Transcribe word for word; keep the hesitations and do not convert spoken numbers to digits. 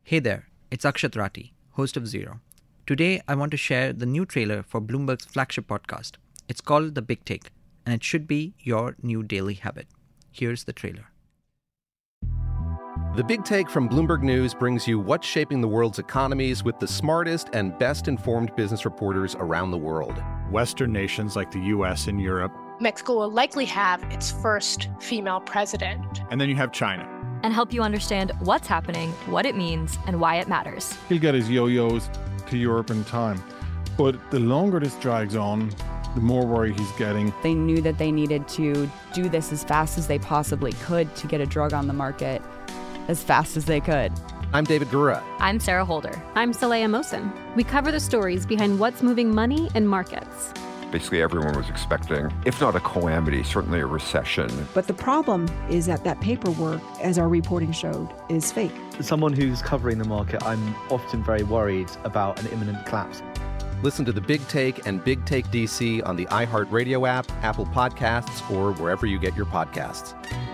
Hey there, it's Akshat Rathi, host of Zero. Today, I want to share the new trailer for Bloomberg's flagship podcast. It's called The Big Take, and it should be your new daily habit. Here's the trailer. The Big Take from Bloomberg News brings you what's shaping the world's economies with the smartest and best-informed business reporters around the world. Western nations like the U S and Europe. Mexico will likely have its first female president. And then you have China. And help you understand what's happening, what it means, and why it matters. He'll get his yo-yos to Europe in time. But the longer this drags on, the more worry he's getting. They knew that they needed to do this as fast as they possibly could to get a drug on the market as fast as they could. I'm David Gura. I'm Sarah Holder. I'm Saleha Mohsin. We cover the stories behind what's moving money and markets. Basically, everyone was expecting, if not a calamity, certainly a recession. But the problem is that that paperwork, as our reporting showed, is fake. As someone who's covering the market, I'm often very worried about an imminent collapse. Listen to The Big Take and Big Take D C on the iHeartRadio app, Apple Podcasts, or wherever you get your podcasts.